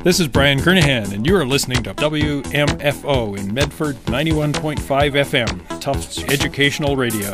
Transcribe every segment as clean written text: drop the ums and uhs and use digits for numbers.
This is Brian Kernahan, and you are listening to WMFO in Medford 91.5 FM, Tufts Educational Radio.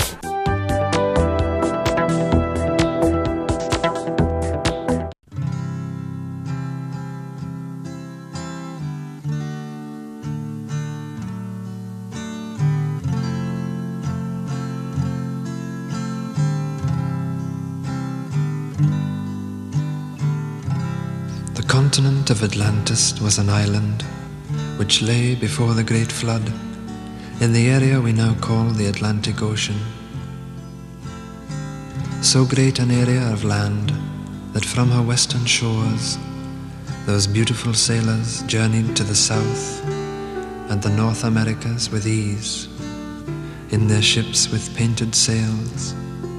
The continent of Atlantis was an island which lay before the great flood in the area we now call the Atlantic Ocean. So great an area of land that from her western shores those beautiful sailors journeyed to the South and the North Americas with ease in their ships with painted sails.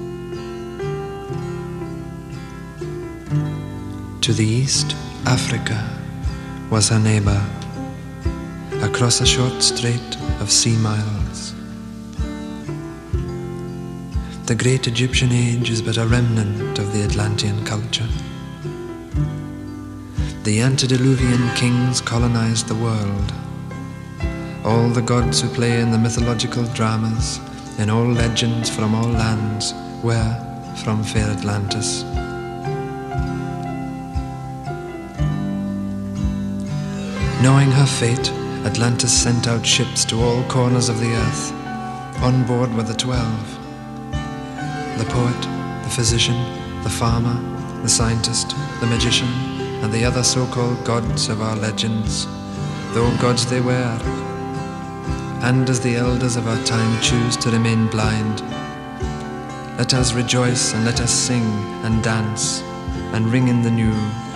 To the east, Africa was her neighbor, across a short strait of sea miles. The great Egyptian age is but a remnant of the Atlantean culture. The antediluvian kings colonized the world. All the gods who play in the mythological dramas, in all legends from all lands, were from fair Atlantis. Knowing her fate, Atlantis sent out ships to all corners of the earth. On board were the 12. The poet, the physician, the farmer, the scientist, the magician, and the other so-called gods of our legends, though gods they were. And as the elders of our time choose to remain blind, let us rejoice and let us sing and dance and ring in the new.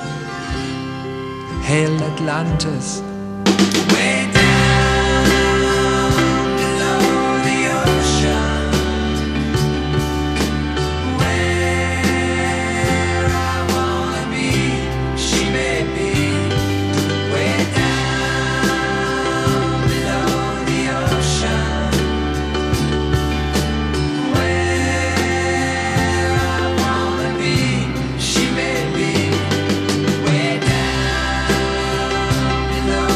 Hail Atlantis! Way down below the ocean, where I wanna be, she may be. Way down below the ocean, where I wanna be, she may be. Way down below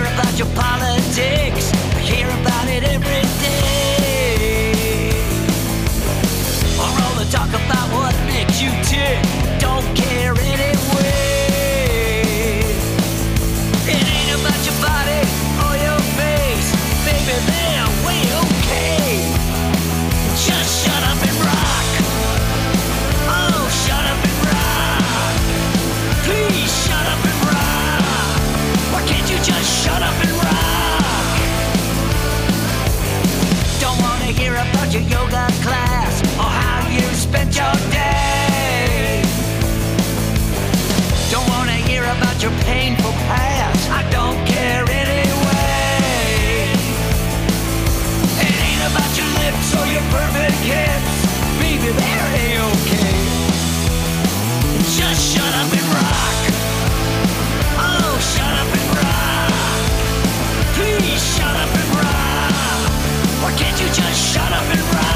about your politics. I hear about it every day. Or all the talk about what makes you tick. Don't care anyway. It ain't about your body or your face. Baby, they're way okay. Just shut up and rock. Oh, shut up and rock. Please shut up and rock. Why can't you just shut up and rock? Don't wanna hear about your yoga class or how you spent your day. Don't wanna hear about your painful past. I don't care anyway. It ain't about your lips or your perfect hips. Baby, they're A-okay. Just shut up and rock. Oh, shut up and rock. Please shut up and rock. Why can't you just shut up and rock?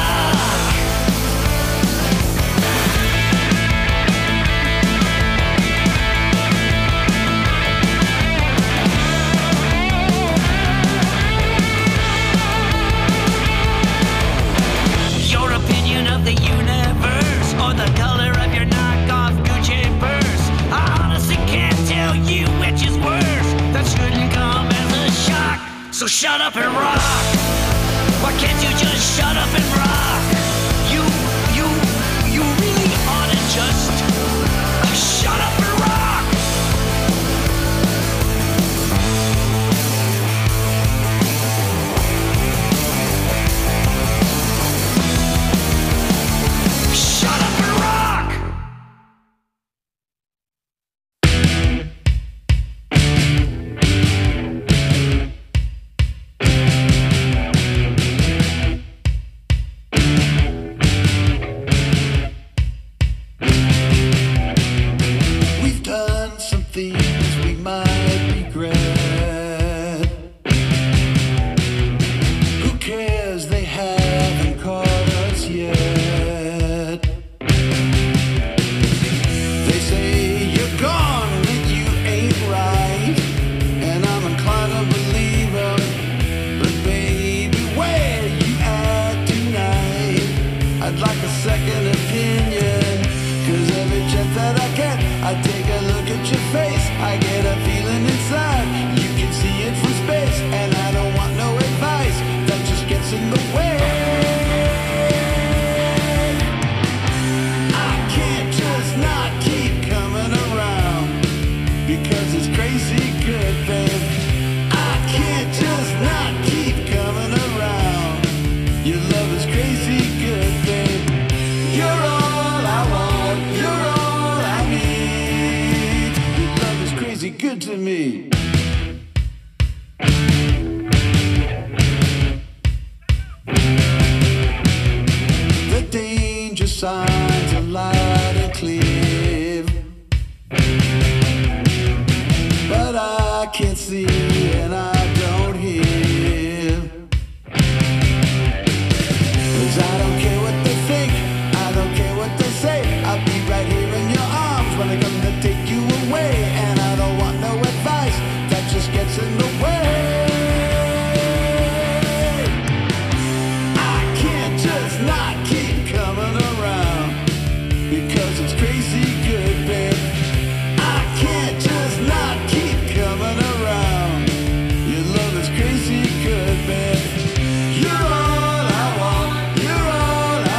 Your opinion of the universe or the color of your knockoff Gucci purse, I honestly can't tell you which is worse. That shouldn't come as a shock. So shut up and rock. Why can't you just shut up and rock? You really ought to just shut up and rock. Shut up and rock. We've done some things we might regret. Who cares? They haven't caught us yet. They say you're gone when you ain't right, and I'm inclined to believe them. But baby, where you at tonight? I'd like a second opinion, 'cause every chance that I get, I take a look at your face. I get a feeling inside, you can see it from space. And I don't want no advice, that just gets in the way. I can't just not keep coming around, because it's crazy good, babe. I can't just not keep coming around. Your love is crazy good, babe. You're all I want, you're all I need. Your love is crazy good to me. The danger signs are loud and clear, but I can't see and I don't hear. 'Cause I don't care what they think, I don't care what they say. I'll be right here in your arms when I come to take you away. And I don't want no advice, that just gets in the way. I can't just not keep coming around, because it's crazy good, babe. I can't just not keep coming around. Your love is crazy good, babe. You're all I want, you're all I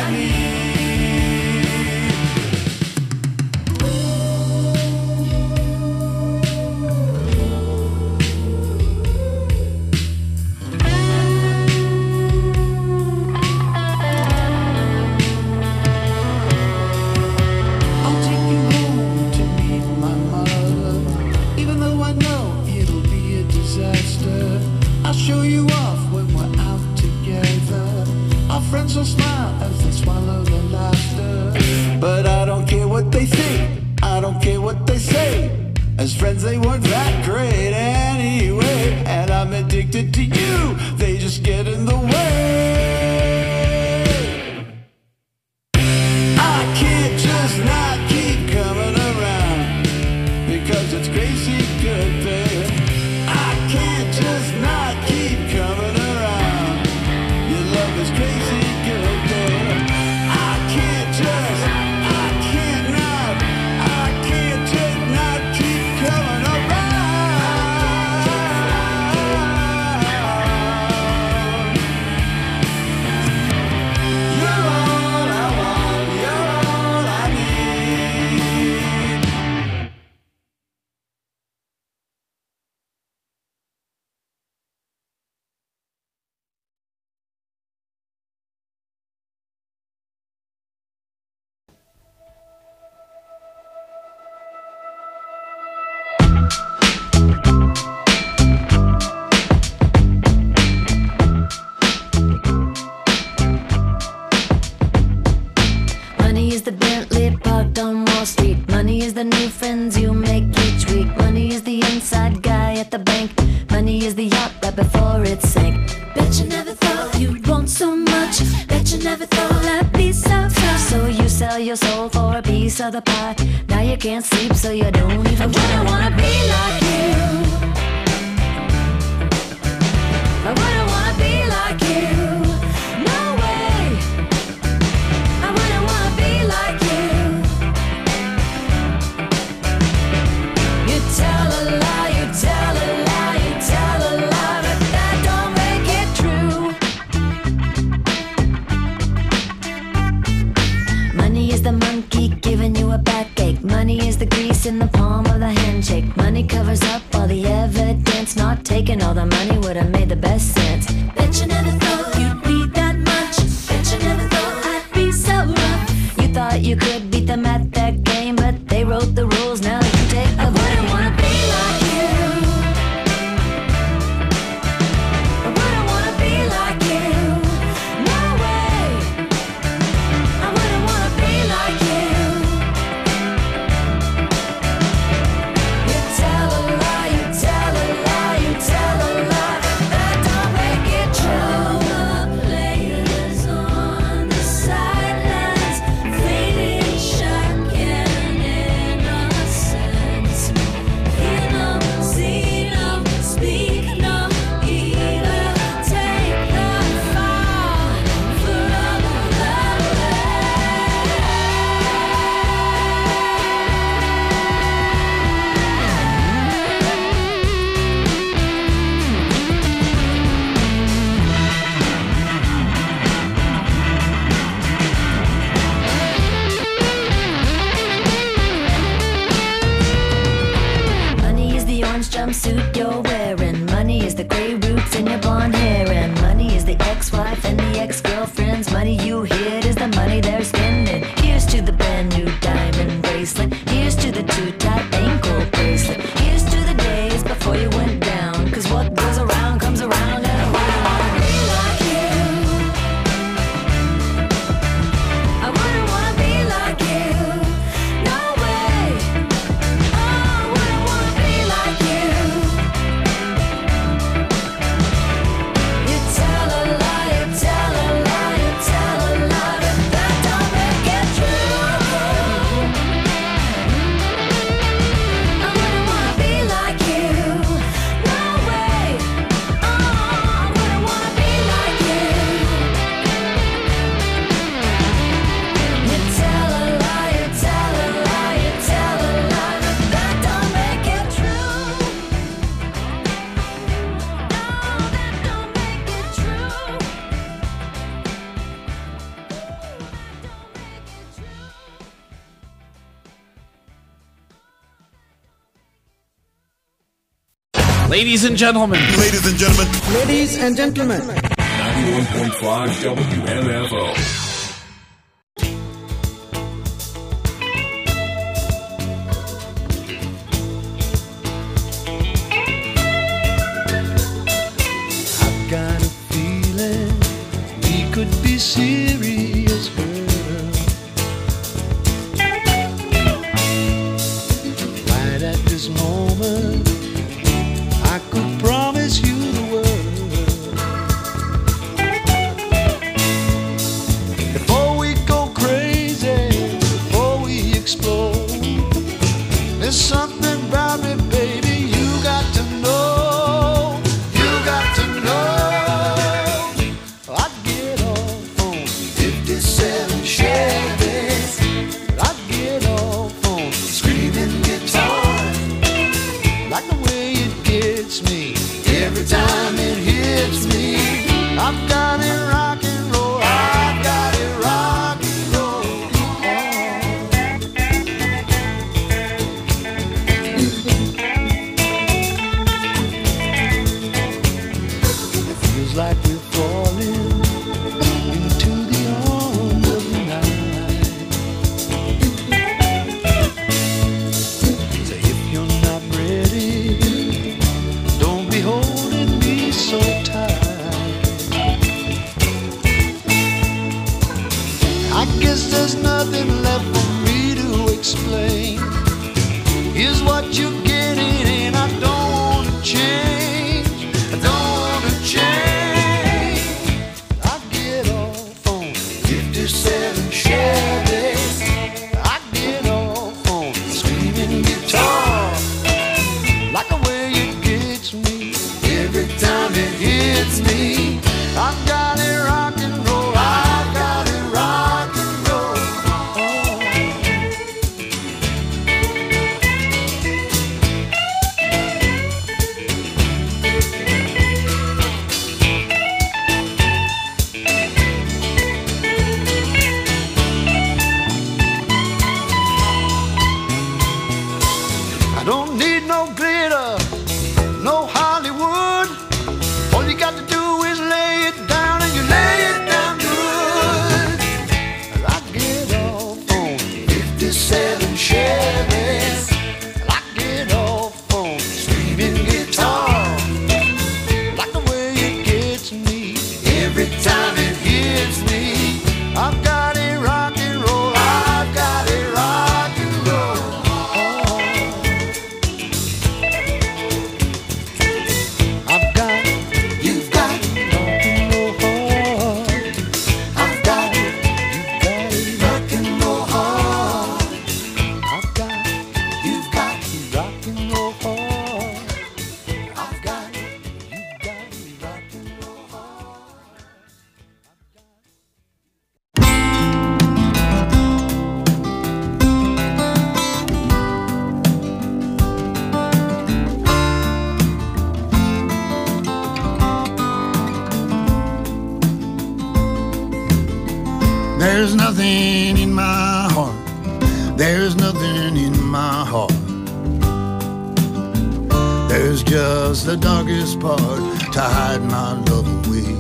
need. I'll take you home to meet my mother, even though I know it'll be a disaster. I'll show you off when we're out together. Our friends will smile as they swallow their laughter. But I don't care what they think, I don't care what they say. As friends they weren't that great anyway. And I'm addicted to you, they just get in the way. I can't just not keep coming around, because it's crazy good, babe. I can't just bank. Money is the yacht right before it sank. Bet you never thought you'd want so much. Bet you never thought that'd be so tough. So you sell your soul for a piece of the pie. Now you can't sleep, so you don't even try. I wanna be like you. I wouldn't wanna be like you. No way. I wouldn't wanna be like you. You tell a lie, you tell a lie, you tell a lie, but that don't make it true. Money is the monkey giving you a backache. Money is the grease in the palm of the handshake. Money covers up all the evidence. Not taking all the money would have made the best sense. Bet you never thought you'd be that much. Bet you never thought I'd be so rough. You thought you could beat them at that game, but they wrote the rules, now you take the blame. I wouldn't wanna be like you. I wouldn't wanna be like you. No way. I wouldn't wanna be like you. You tell a lie, you tell a lie, you tell a lie, that don't make it true. The players on the sidelines, fading shotgun innocence. Hear no, see no, speak no evil. Take the fall from the Money is the orange jumpsuit you're wearing. Money is the gray roots in your blonde hair. And money is the ex-wife and the ex-girlfriends. Money you hid is the money they're spending. Here's to the brand new diamond bracelet. Here's to the too-tight ankle bracelet. Here's to the days before you went down. 'Cause what goes around comes around, and I wouldn't wanna be like you. I wouldn't wanna be like you. No way. Oh, I wouldn't wanna be like you. You tell a lie, you tell a lie, you tell a lie, but that don't make it true. I wouldn't wanna be like you. No way. Oh, I wouldn't wanna be like you. You tell a lie, you tell a lie, you tell a lie, but that don't make it true. No, that don't make it true. Ladies and gentlemen, Ladies and gentlemen, Ladies and gentlemen, 91.5 WMFO. I've got a feeling we could be serious, girl. Right at this moment, I could promise you the world. Before we go crazy, before we explode, there's something about me, baby, you got to know. You got to know. I'd get off on 57 Chevys. I'd get off on screaming guitar. Like the way it gets me every time it hits me. I've got it rock and roll. I've got it rock and roll. It feels like we're falling into the arms of the night. So if you're not ready, don't be holding me so tight. I guess there's nothing left for me to explain. Here's what you're getting, and I don't want to change. There's nothing in my heart. There's nothing in my heart. There's just the darkest part to hide my love away.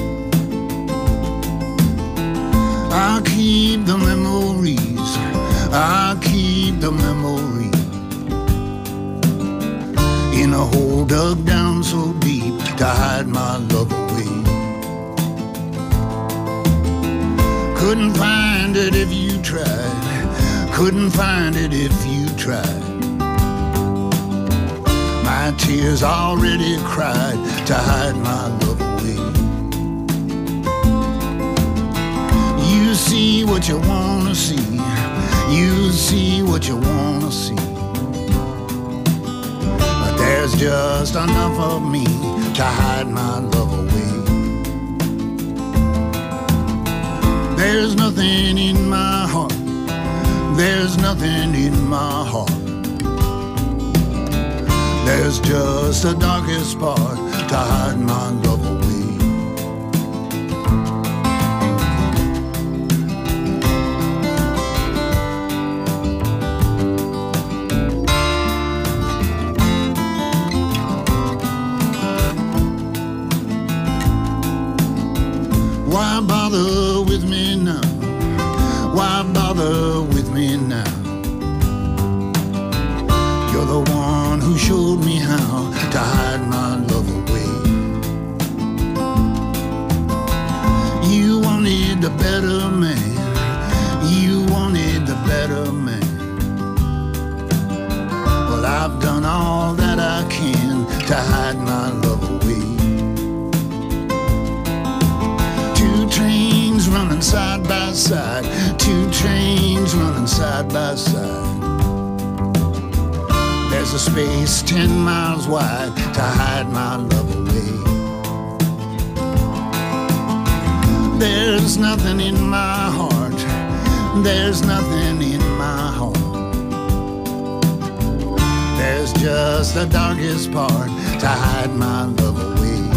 I keep the memories. I keep the memories in a hole dug down so deep to hide my love away. Couldn't find it if you tried. Couldn't find it if you tried. My tears already cried to hide my love away. You see what you wanna see. You see what you wanna see. But there's just enough of me to hide my love away. There's nothing in my heart. There's nothing in my heart. There's just the darkest part to hide my love away. Why bother with me now? Why bother with me now? You're the one who showed me how to hide my love away. You wanted a better man. You wanted the better man. Well, I've done all that I can to hide my love away. Two trains running side by side. Two trains running side by side. There's a space 10 miles wide to hide my love away. There's nothing in my heart. There's nothing in my heart. There's just the darkest part to hide my love away.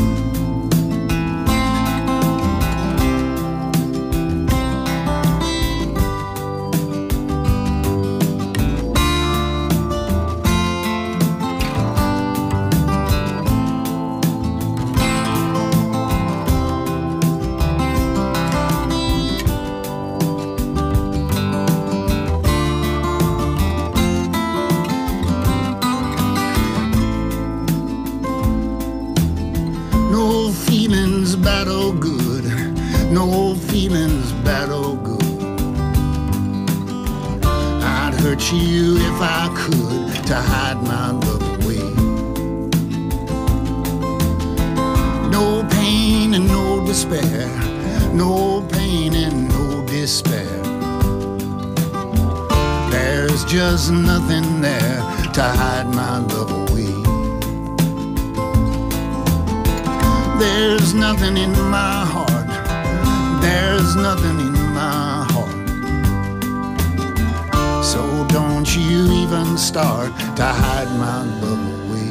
No feelings bad or good. No feelings bad or good. I'd hurt you if I could to hide my love away. No pain and no despair. No pain and no despair. There's just nothing there to hide my love away. There's nothing in my heart. There's nothing in my heart. So don't you even start to hide my love away.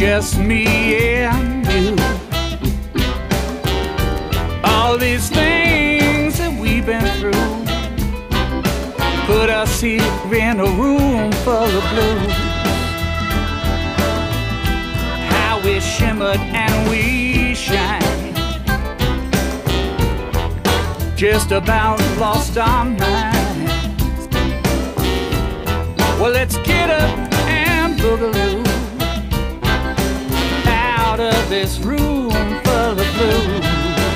just me and you. All these things that we've been through put us here in a room full of blues. How we shimmered and we shine, just about lost our minds. Well, let's get up and boogaloo out of this room full of blues.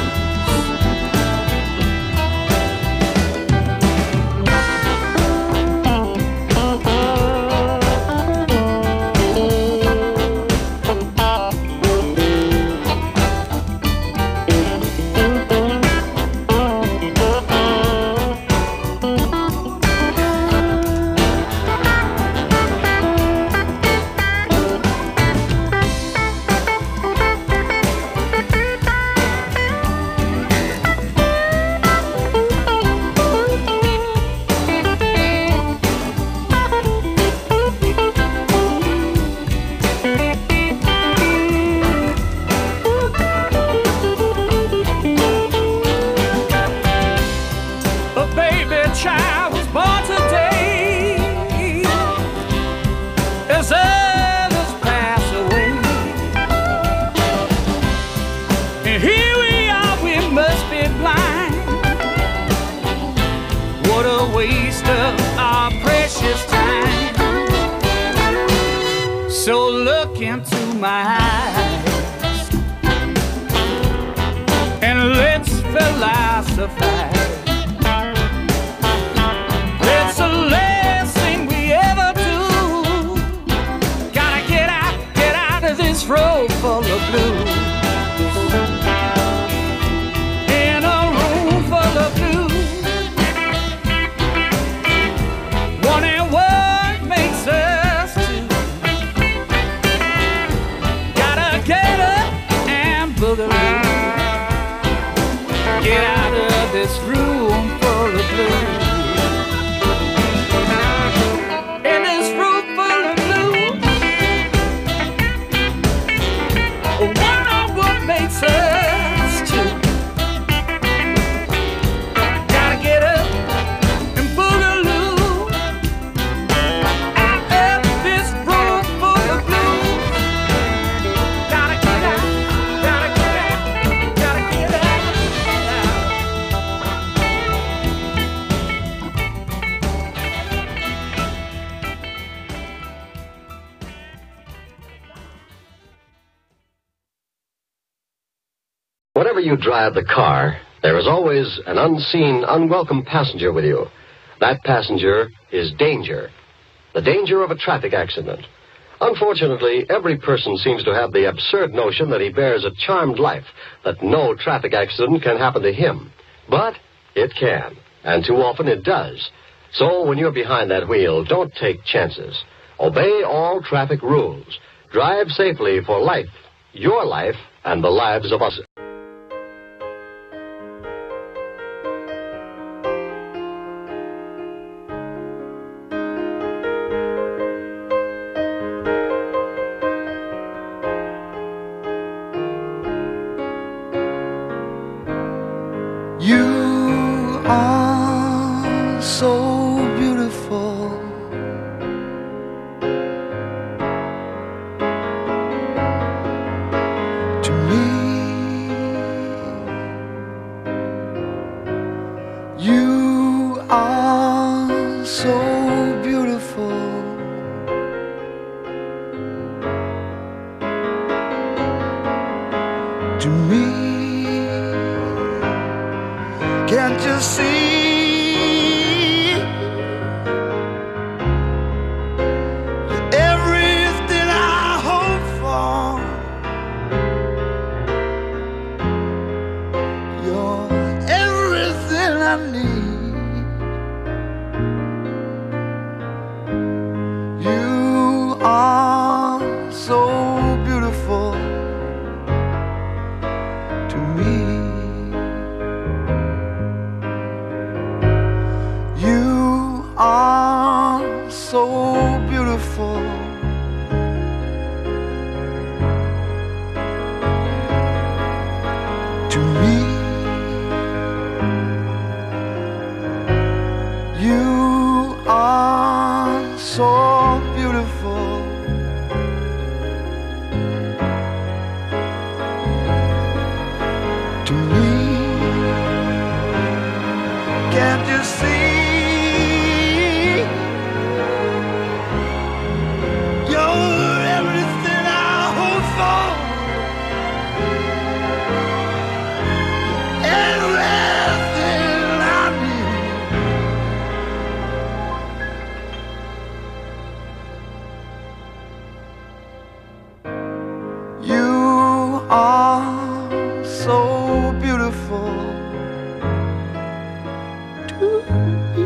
So look into my eyes and let's philosophize. It's the last thing we ever do. Gotta get out of this road full of blues. In a room full of blues, wondering what makes us two. Get up and boogaloo, get out of this room full of blues. In this room full of blues, wonder what makes us two. Gotta get up and boogaloo out of this room full of blues. Whenever you drive the car, there is always an unseen, unwelcome passenger with you. That passenger is danger. The danger of a traffic accident. Unfortunately, every person seems to have the absurd notion that he bears a charmed life, that no traffic accident can happen to him. But it can, and too often it does. So when you're behind that wheel, don't take chances. Obey all traffic rules. Drive safely for life, your life, and the lives of us. You are so beautiful, to me. You are so beautiful, to me. Can't you see? You're everything I hope for. You're everything I need. You are so beautiful. To me, can't you see? You're everything I hope for. Everything I need. You are so beautiful to me.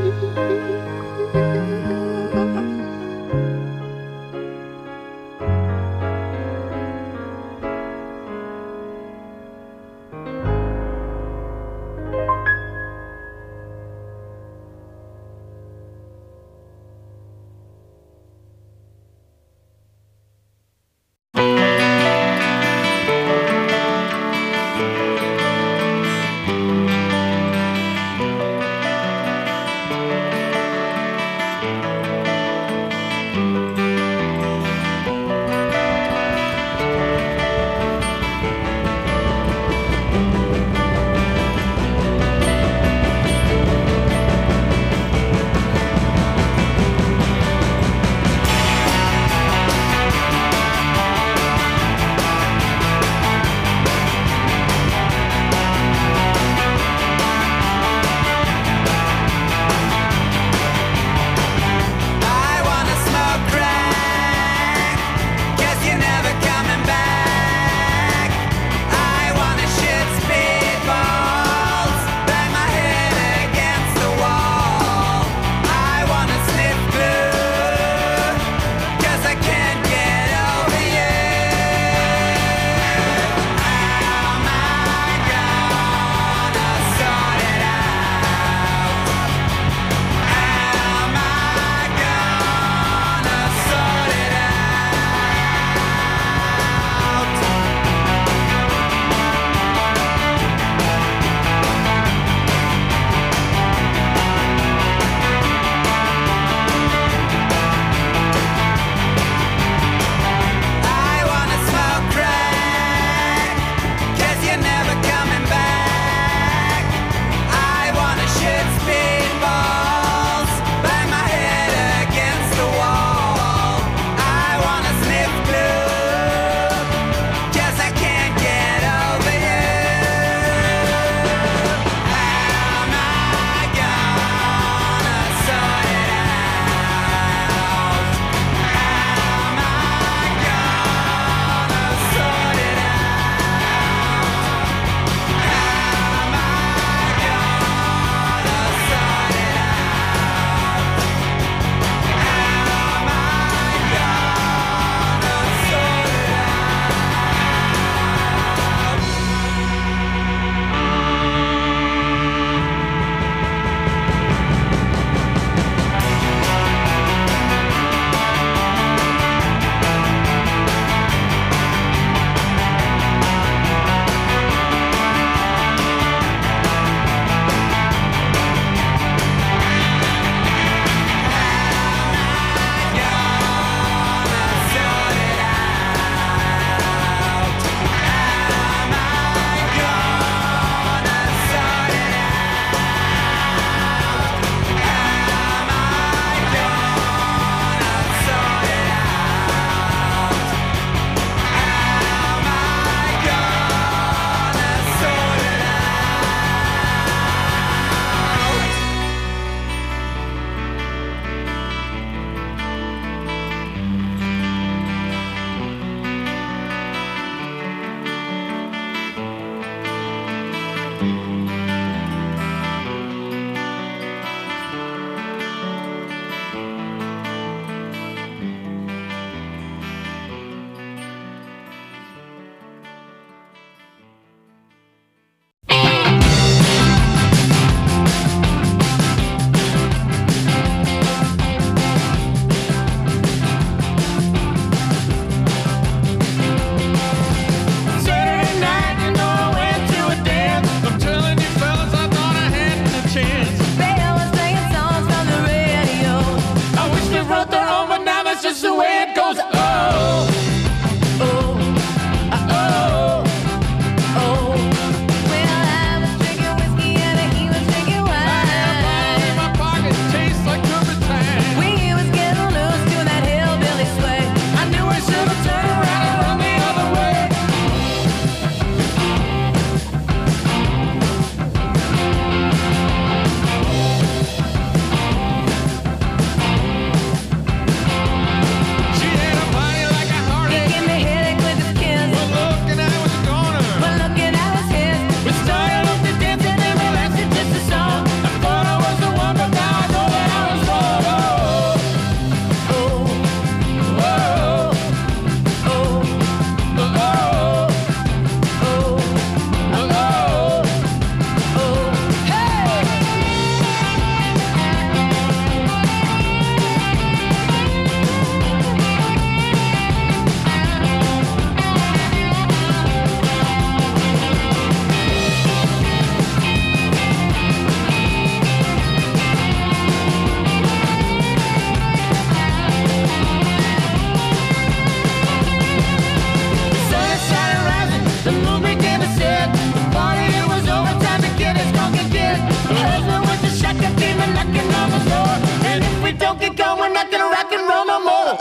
rockin' on the floor. And if we don't get going, we're not gonna rock and roll no more.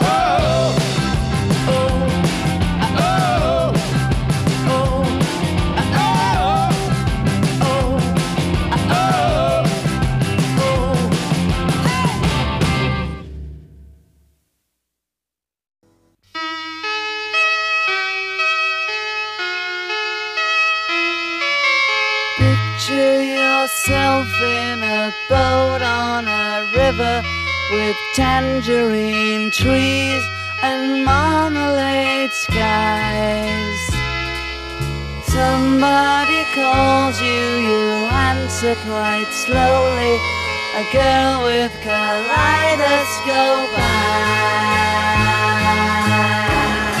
Picture yourself in a boat on a river with tangerine trees and marmalade skies. Somebody calls you, you answer quite slowly. A girl with kaleidoscope eyes.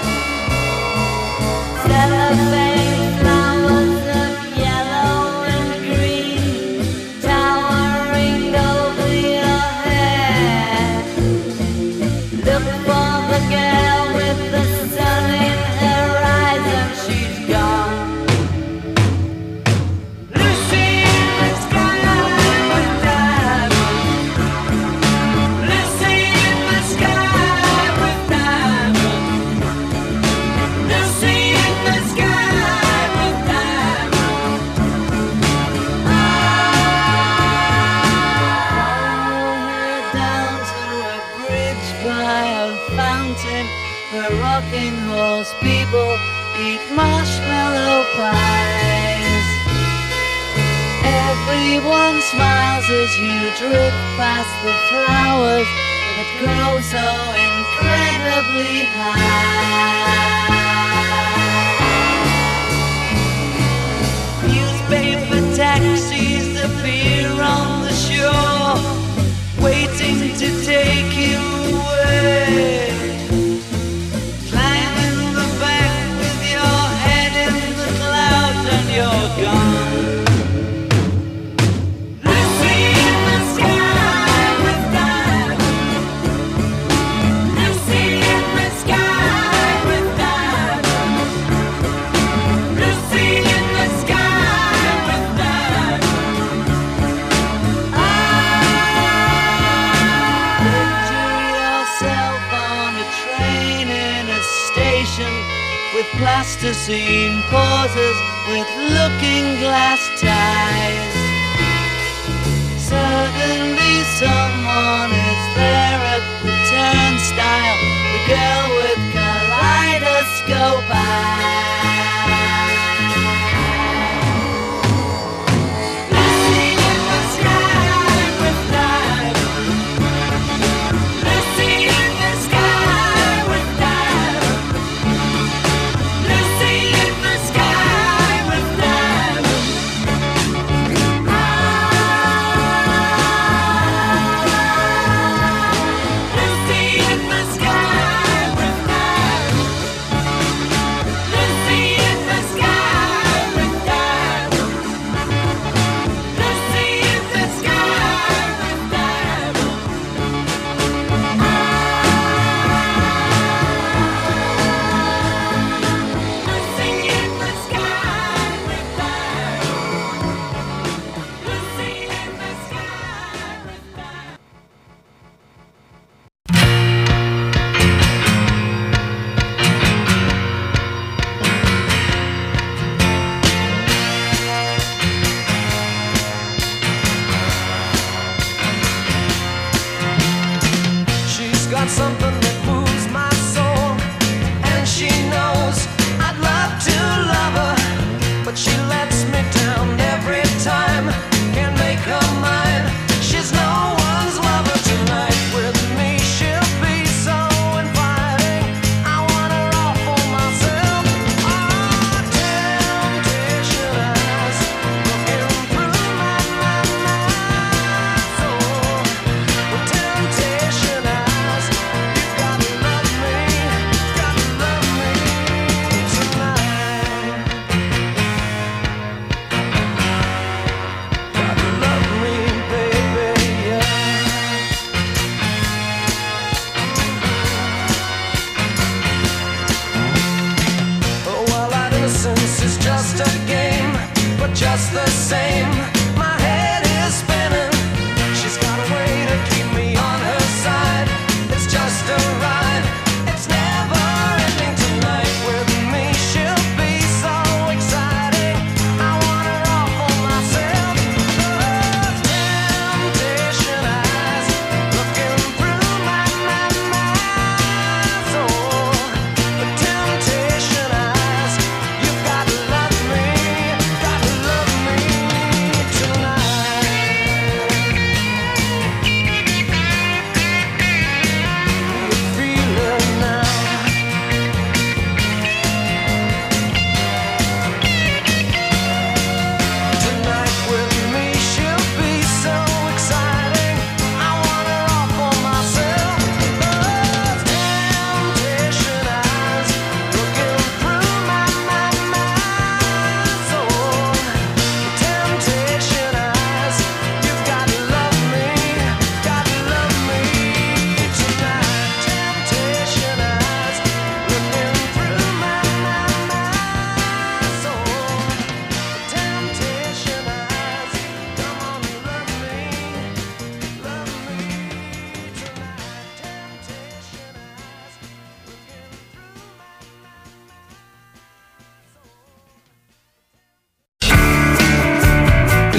Cellophane flowers of yellow and green towering over your head. Look for the girl with the sun in her eyes and she's gone. Lucy in the sky with diamonds. Lucy in the sky with diamonds. Lucy in the sky with diamonds. Follow her down to a bridge by a fountain where rocking horse people eat marshmallow pies. Everyone smiles as you drift past the flowers that grow so incredibly high. Newspaper taxis appear on the shore, waiting to take you away. Climb in the back with your head in the clouds and you're gone. Lucy in the sky with diamonds. Lucy in the sky with diamonds. Lucy in the sky with diamonds. Picture yourself on a train in a station with plasticine pauses with looking glass ties. Suddenly someone is there at the turnstile, the girl with kaleidoscope eyes. Lucy in the sky with diamonds. Lucy in the sky with diamonds. Lucy in the sky with diamonds.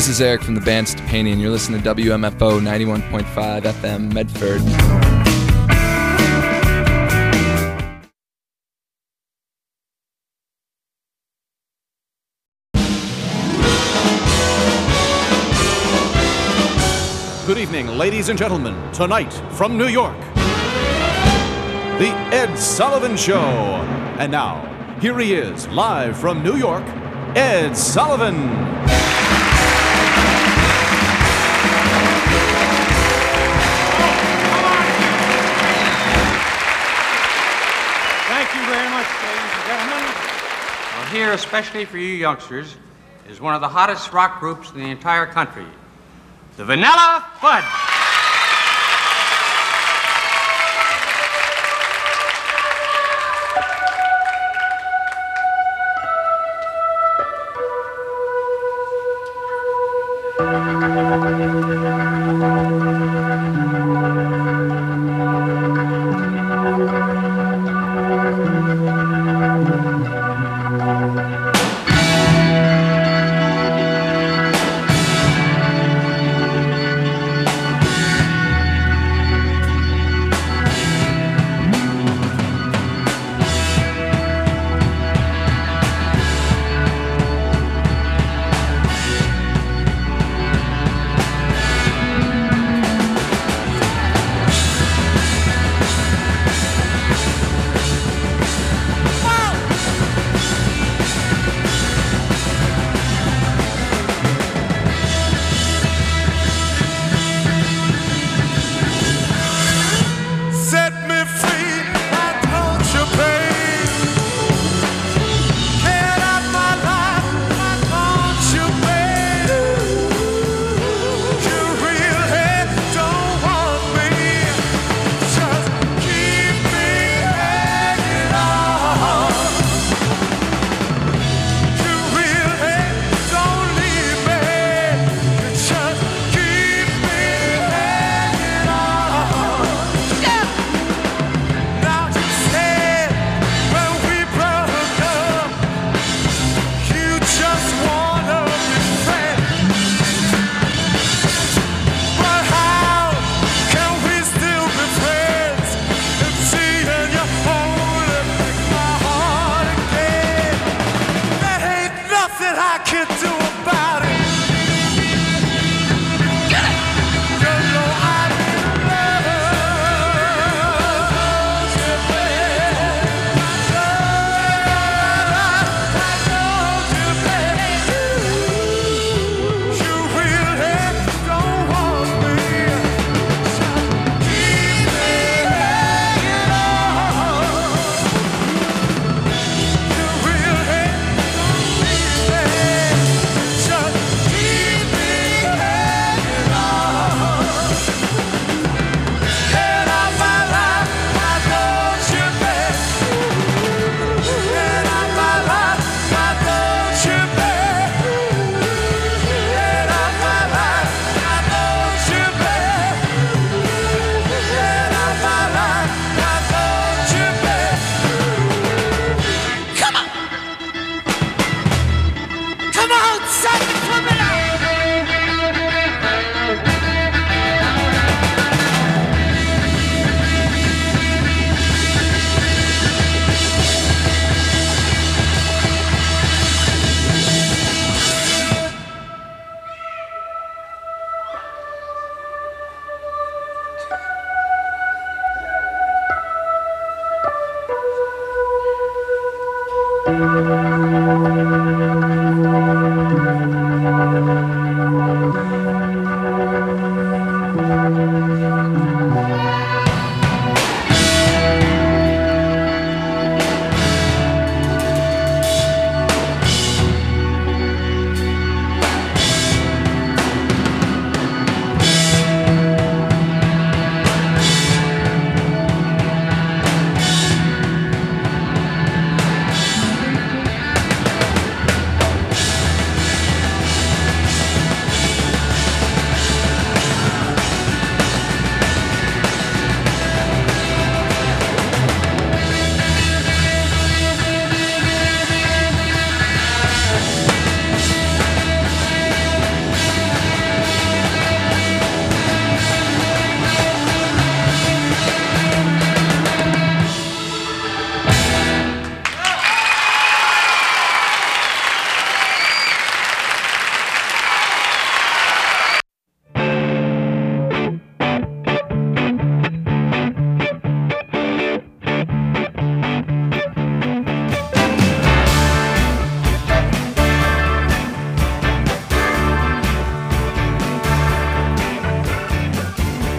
This is Eric from the band Stepani, and you're listening to WMFO 91.5 FM Medford. Good evening, ladies and gentlemen. Tonight, from New York, The Ed Sullivan Show. And now, here he is, live from New York, Ed Sullivan. Thank you very much, ladies and gentlemen. Well, here, especially for you youngsters, is one of the hottest rock groups in the entire country, the Vanilla Fudge.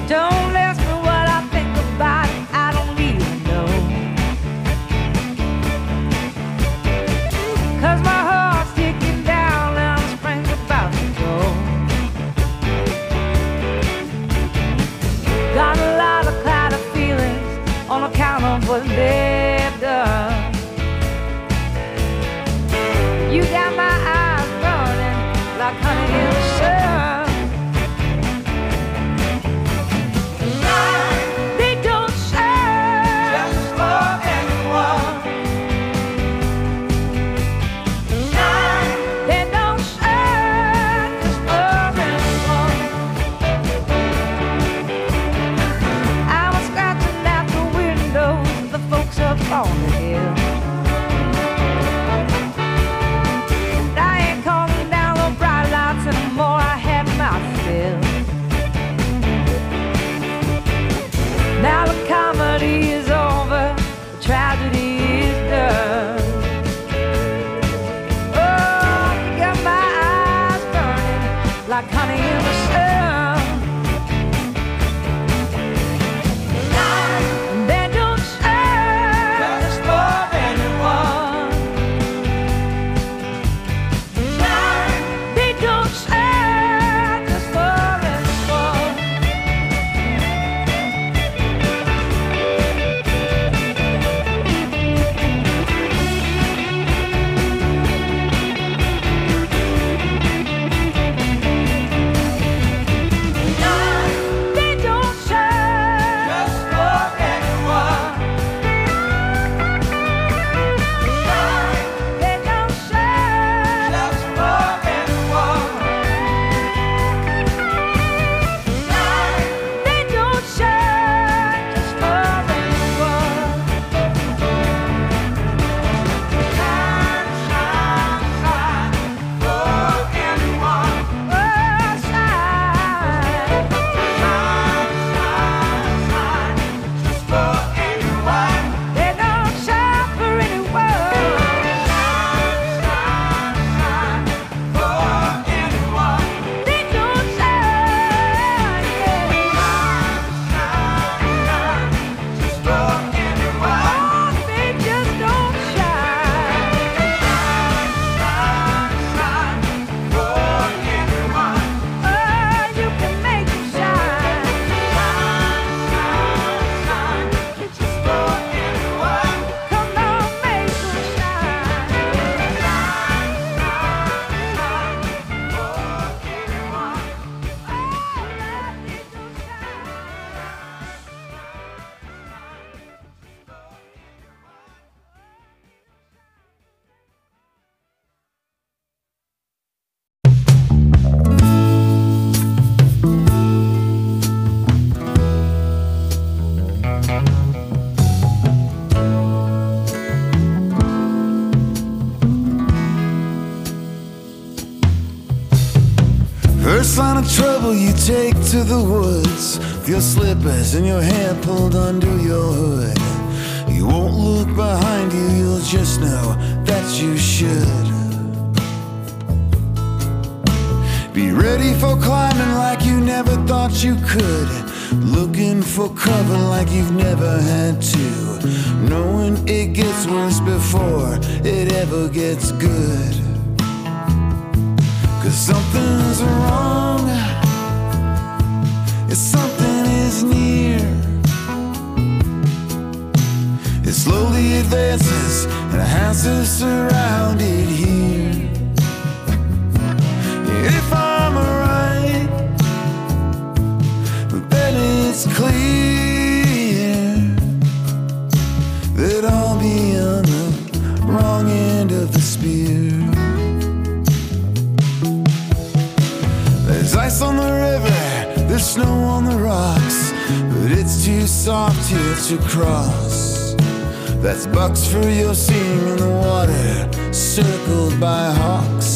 Don't ask me what I think about it, I don't even know. 'Cause my heart's ticking down and the spring's about to go. Got a lot of cloudy feelings on account of what they've done. You got my eyes burning like honey in the sun. They don't shine just for anyone. They don't shine just for anyone. I was scratching at the windows of the folks up on the hill. Anymore, I had my fill. Now the comedy is over, the tragedy is done. Oh, you got my eyes burning like honey in the sun. They don't shine just for anyone. They don't shine just for anyone. They don't shine just for anyone. They don't shine just for anyone. They don't shine just for anyone. Shine, shine, shine for anyone. Oh, shine, shine, shine, shine just for anyone. They don't shine for anyone. Shine, shine, shine for anyone. They don't shine, yeah. Shine, shine, shine just for anyone. Oh, they just don't shine. Shine, shine, shine for anyone. Oh, you can make them shine. Shine, shine, shine just for anyone. Come on, make them shine. Shine, shine, shine for anyone. Oh, let me do shine. First sign of trouble, you take to the woods with your slippers and your hair pulled under your hood. You won't look behind you, you'll just know that you should. Be ready for climbing like you never thought you could. Looking for cover like you've never had to. Knowing it gets worse before it ever gets good. 'Cause something's wrong, if something is near. It slowly advances and has us surrounded here. If I'm right, then it's clear that I'll be on the wrong end of the spear. There's ice on the river, there's snow on the rocks, but it's too soft here to cross. That's bucks for your seeing in the water, circled by hawks.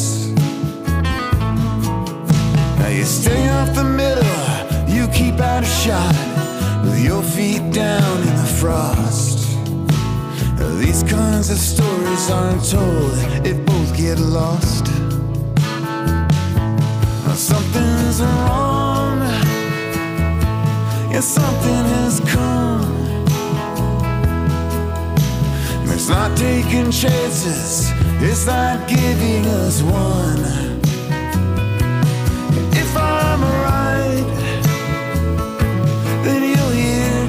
Now you stay off the middle, you keep out of shot, with your feet down in the frost. These kinds of stories aren't told if both get lost. Something's wrong, Yeah, something has come. It's not taking chances, it's not giving us one. If I'm right, then you'll hear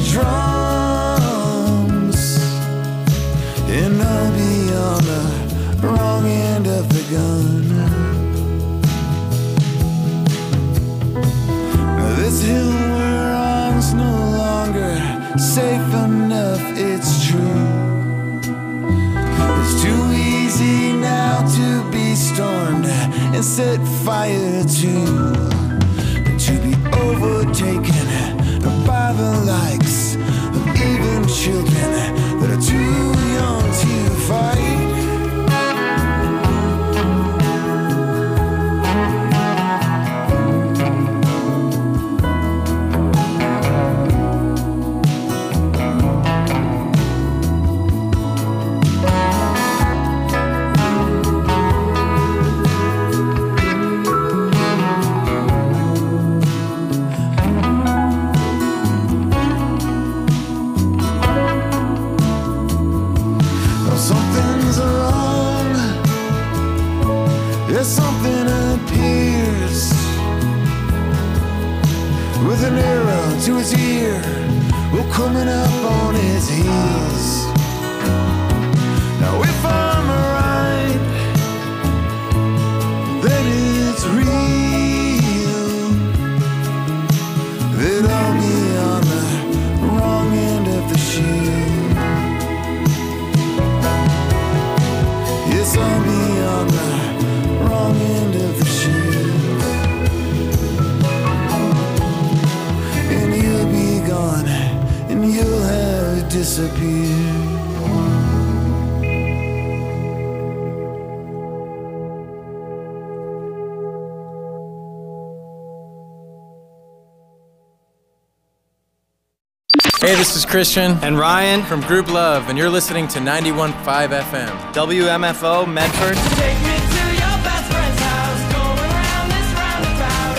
drums, and I'll be on the wrong end of the gun. Now this hill we're on's no longer safe enough, it's true. It's too easy now to be stormed and set fire to be overtaken by the likes of even children that are too young to fight. Something's wrong. There's something appears with an arrow to his ear, well, coming up on his heels. Now if I'm right, then it's real that I'll be on the wrong end of the shield. Yes, I'll be on the wrong end of the shield, and you'll be gone, and you'll have disappeared. Hey, this is Christian and Ryan from Group Love, and you're listening to 91.5 FM. WMFO, Medford. Take me to your best friend's house, going around this roundabout,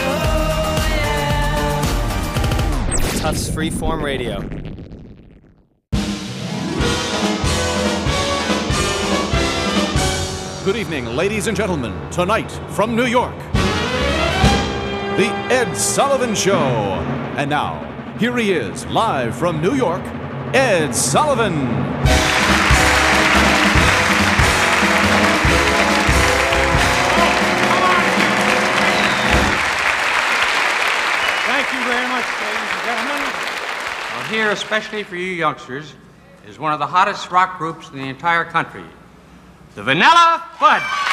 oh yeah. Tufts Freeform Radio. Good evening, ladies and gentlemen. Tonight, from New York, The Ed Sullivan Show. And now, here he is, live from New York, Ed Sullivan. Thank you very much, ladies and gentlemen. Well, here, especially for you youngsters, is one of the hottest rock groups in the entire country, the Vanilla Fudge.